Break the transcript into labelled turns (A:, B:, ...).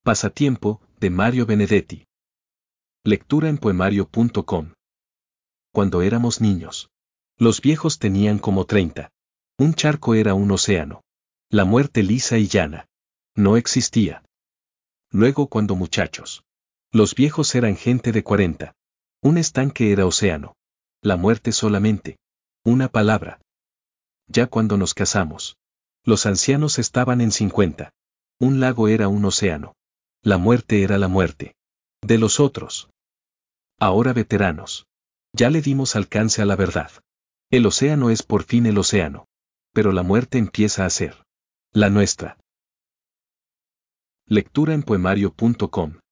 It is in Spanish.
A: Pasatiempo, de Mario Benedetti. Lectura en poemario.com. Cuando éramos niños. Los viejos tenían como 30. Un charco era un océano. La muerte lisa y llana. No existía. Luego cuando muchachos. Los viejos eran gente de 40. Un estanque era océano. La muerte solamente. Una palabra. Ya cuando nos casamos. Los ancianos estaban en 50. Un lago era un océano. La muerte era la muerte. De los otros. Ahora veteranos. Ya le dimos alcance a la verdad. El océano es por fin el océano. Pero la muerte empieza a ser la nuestra. Lectura en poemario.com